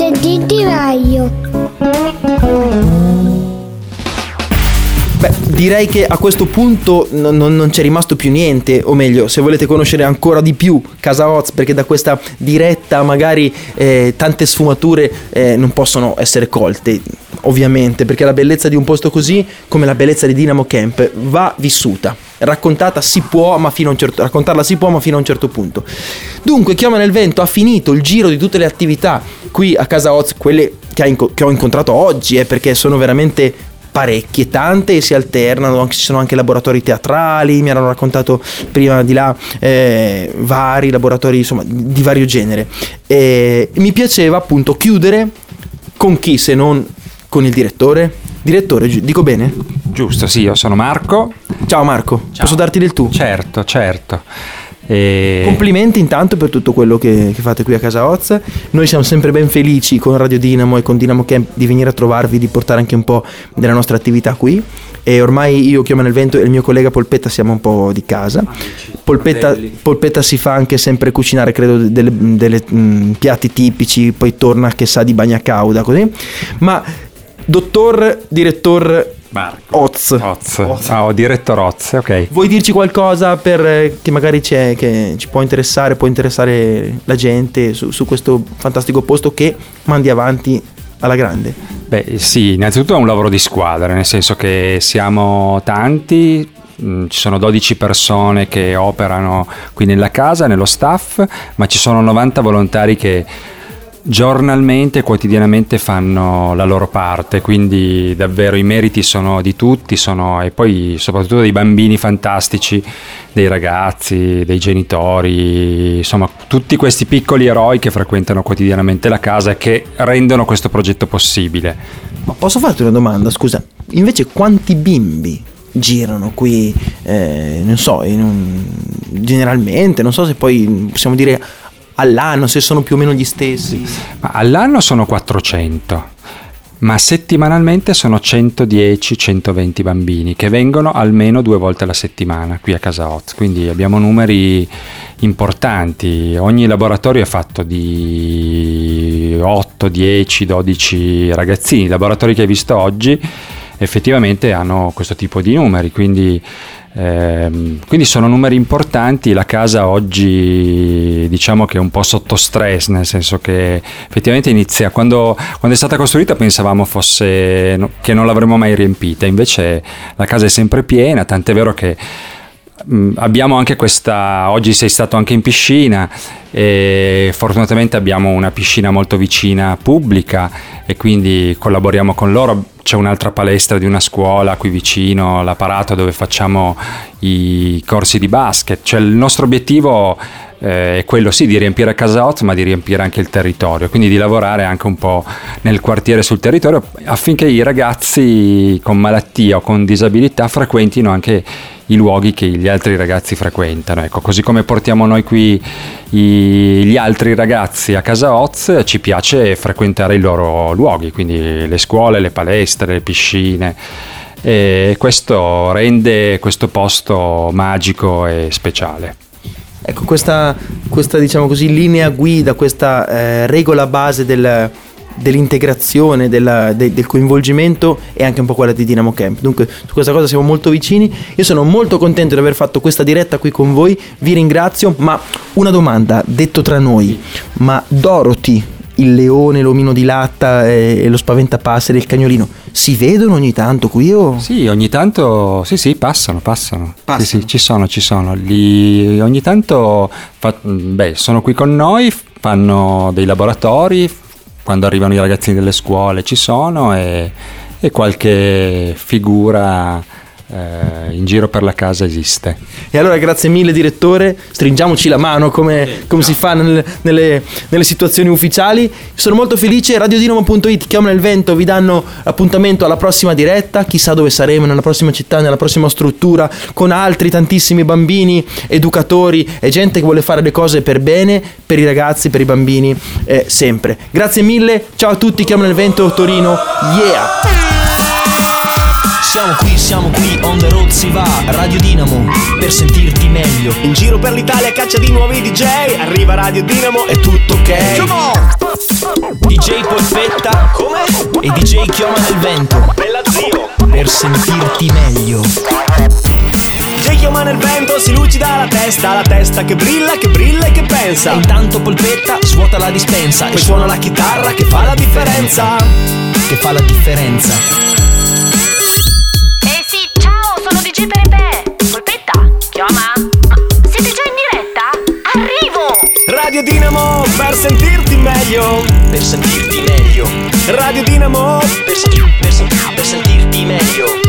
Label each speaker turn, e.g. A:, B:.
A: Voce di Raio.
B: Beh, direi che a questo punto non c'è rimasto più niente, o meglio, se volete conoscere ancora di più Casa Oz, perché da questa diretta magari tante sfumature non possono essere colte, ovviamente, perché la bellezza di un posto così, come la bellezza di Dynamo Camp, va vissuta. Raccontarla si può, ma fino a un certo punto. Dunque, Chioma nel Vento ha finito il giro di tutte le attività qui a Casa Oz, quelle che ho incontrato oggi, perché sono veramente parecchie, tante, e si alternano, ci sono anche laboratori teatrali, mi hanno raccontato prima di là vari laboratori, insomma, di vario genere. Mi piaceva appunto chiudere con chi, se non con il direttore, dico bene?
C: Giusto, sì, io sono Marco.
B: Ciao Marco. Ciao. Posso darti del tu?
C: Certo.
B: Complimenti intanto per tutto quello che fate qui a Casa Oz. Noi siamo sempre ben felici con Radio Dynamo e con Dynamo Camp di venire a trovarvi, di portare anche un po' della nostra attività qui. E ormai io, Chioma nel Vento, e il mio collega Polpetta siamo un po' di casa. Polpetta si fa anche sempre cucinare, credo, delle piatti tipici, poi torna che sa di bagna cauda, così. Ma direttor
C: Marco
B: Oz.
C: Direttor Oz, ok.
B: Vuoi dirci qualcosa che magari che ci può interessare la gente su questo fantastico posto che mandi avanti alla grande?
C: Beh, sì, innanzitutto è un lavoro di squadra, nel senso che siamo tanti. Ci sono 12 persone che operano qui nella casa, nello staff, ma ci sono 90 volontari che giornalmente e quotidianamente fanno la loro parte, quindi davvero i meriti sono di tutti, e poi soprattutto dei bambini fantastici, dei ragazzi, dei genitori, insomma tutti questi piccoli eroi che frequentano quotidianamente la casa e che rendono questo progetto possibile.
B: Ma posso farti una domanda, scusa? Invece quanti bimbi girano qui, non so, generalmente, non so se poi possiamo dire all'anno, se sono più o meno gli stessi?
C: Ma all'anno sono 400, ma settimanalmente sono 110-120 bambini che vengono almeno 2 volte alla settimana qui a Casa Oz, quindi abbiamo numeri importanti. Ogni laboratorio è fatto di 8, 10, 12 ragazzini. I laboratori che hai visto oggi effettivamente hanno questo tipo di numeri, quindi sono numeri importanti. La casa oggi diciamo che è un po' sotto stress, nel senso che effettivamente inizia quando è stata costruita pensavamo che non l'avremmo mai riempita, invece la casa è sempre piena, tant'è vero che abbiamo anche oggi sei stato anche in piscina e fortunatamente abbiamo una piscina molto vicina pubblica e quindi collaboriamo con loro. C'è un'altra palestra di una scuola qui vicino, l'Apparato, dove facciamo i corsi di basket. Cioè il nostro obiettivo è quello sì di riempire Casa Oz, ma di riempire anche il territorio, quindi di lavorare anche un po' nel quartiere, sul territorio, affinché i ragazzi con malattia o con disabilità frequentino anche i luoghi che gli altri ragazzi frequentano. Ecco, così come portiamo noi qui gli altri ragazzi a Casa Oz, ci piace frequentare i loro luoghi, quindi le scuole, le palestre, le piscine, e questo rende questo posto magico e speciale.
B: Ecco, questa diciamo così linea guida, questa regola base dell'integrazione, del coinvolgimento è anche un po' quella di Dynamo Camp. Dunque su questa cosa siamo molto vicini. Io sono molto contento di aver fatto questa diretta qui con voi, vi ringrazio. Ma una domanda, detto tra noi, ma Dorothy, il leone, l'omino di latta e lo spaventapasseri, il cagnolino, si vedono ogni tanto qui o?
C: Sì, ogni tanto sì, passano. Sì, ci sono. Ogni tanto sono qui con noi, fanno dei laboratori, quando arrivano i ragazzini delle scuole ci sono, e qualche figura in giro per la casa esiste.
B: E allora grazie mille direttore, stringiamoci la mano come si fa nelle situazioni ufficiali. Sono molto felice. Radiodinamo.it, Chioma nel Vento vi danno appuntamento alla prossima diretta, chissà dove saremo, nella prossima città, nella prossima struttura, con altri tantissimi bambini, educatori e gente che vuole fare le cose per bene, per i ragazzi, per i bambini, sempre. Grazie mille, ciao a tutti. Chioma nel Vento, Torino, yeah!
D: Siamo qui, on the road si va. Radio Dinamo, per sentirti meglio.
E: In giro per l'Italia caccia di nuovi DJ. Arriva Radio Dinamo, è tutto ok.
D: Come on! DJ Polpetta.
E: Come?
D: E DJ Chioma nel vento.
E: Bella zio.
D: Per sentirti meglio.
E: DJ Chioma nel vento, si lucida la testa che brilla e che pensa.
D: E intanto Polpetta svuota la dispensa
E: Poi suona la chitarra che fa la differenza.
D: Che fa la differenza.
F: Sì, ciao, sono DJ Pepe. Polpetta, Chioma. Siete già in diretta? Arrivo!
E: Radio Dinamo, per sentirti meglio.
D: Per sentirti meglio.
E: Radio Dinamo,
D: per sentirti meglio.